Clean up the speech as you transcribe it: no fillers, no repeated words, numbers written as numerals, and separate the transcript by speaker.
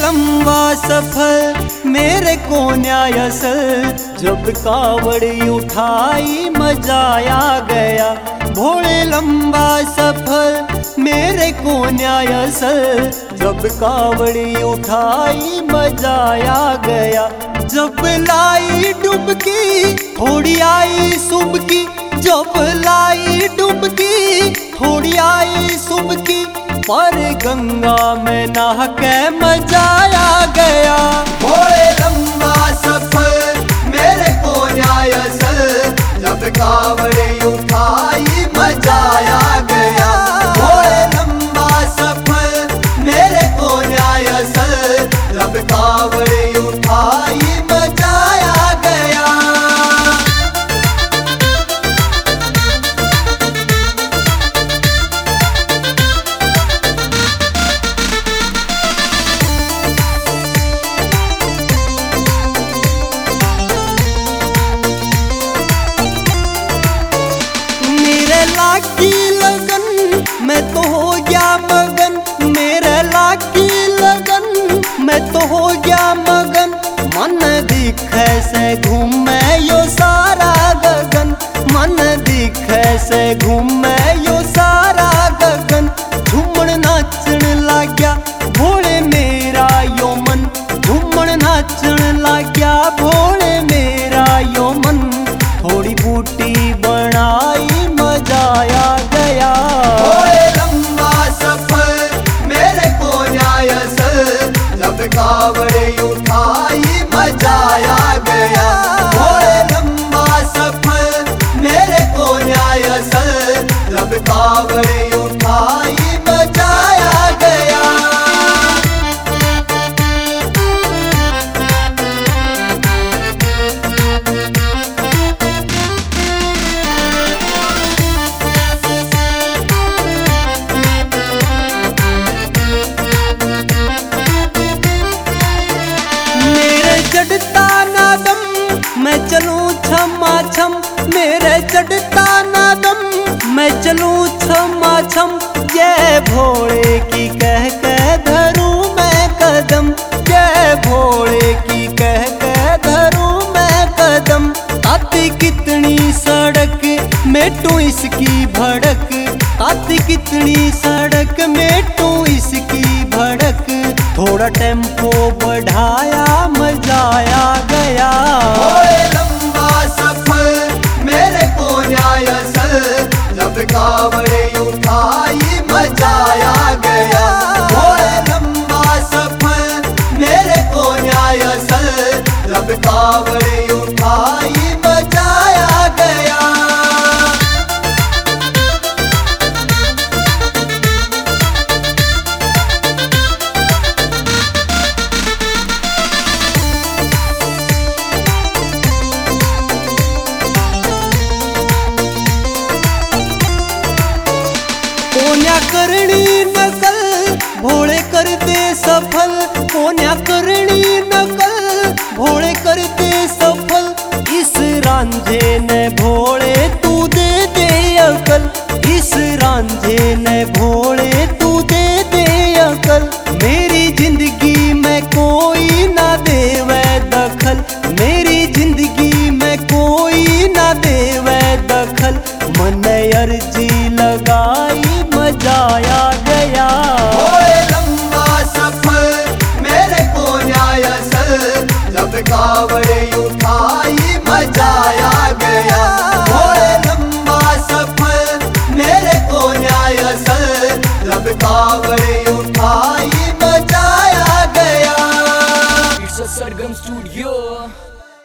Speaker 1: लंबा सफर मेरे को न्याय असल, जब कावड़ी उठाई मजा आ गया। भोले लंबा सफर मेरे को न्याय असल, जब कावड़ी उठाई मजा आ गया। जब लाई डुबकी थोड़ी आई सुबकी, जब लाई डुबकी थोड़ी आई सुबकी, पर गंगा में नहा के मजा आ गया।
Speaker 2: भोले लंबा सफर मेरे को न्याय असल, जब कावड़ी उठाई मजा आ गया। भोले लंबा सफर मेरे को न्याय असल, जब कावड़ी उठाई मजा आ गया।
Speaker 1: लागी लगन मैं तो हो गया मगन, मेरे लागी लगन मैं तो हो गया मगन। मन दिखे से घूमे यो सारा गगन, मन दिखे से घूमे यो सारा गगन। झूमण नाचण लाग्या भोले मेरा यो मन, झूमण नाचण लाग्या भोले मेरा यो मन। थोड़ी बूटी बनाई मजा आ गया।
Speaker 2: भोले लंबा सफर मेरे को न्याय असल, जब कावड़ी उठाई मजा आ गया। भोले लंबा सफर मेरे को न्याय असल, जब कावड़ी उठाई मजा आ गया।
Speaker 1: चढ़ता ना दम मैं चलूं छमा छम, मेरे चढ़ता ना दम मैं चलूं छमा छम। जय भोले की कह धरूं मैं कदम, जय भोले की कह धरूं मैं कदम। आती कितनी सड़क मेटू इसकी भड़क, आती कितनी सड़क मेटू इसकी भड़क। थोड़ा टेम्पो बढ़ाया मजा आ गया।
Speaker 2: भोले लंबा सफर मेरे को न्याय असल, जब कावड़ी उठाई मजा आ गया। भोले लंबा सफर मेरे को न्याय असल, जब कावड़ी उठाई मजा आ गया।
Speaker 1: कोन्या करनी नकल भोले कर दे सफल, कोन्या करनी नकल भोले कर दे सफल। इस रांझे ने भोले तू दे दे अकल, इस रांझे ने भोले तू दे दे अकल। मेरी जिंदगी में कोई ना देवे दखल, मेरी जिंदगी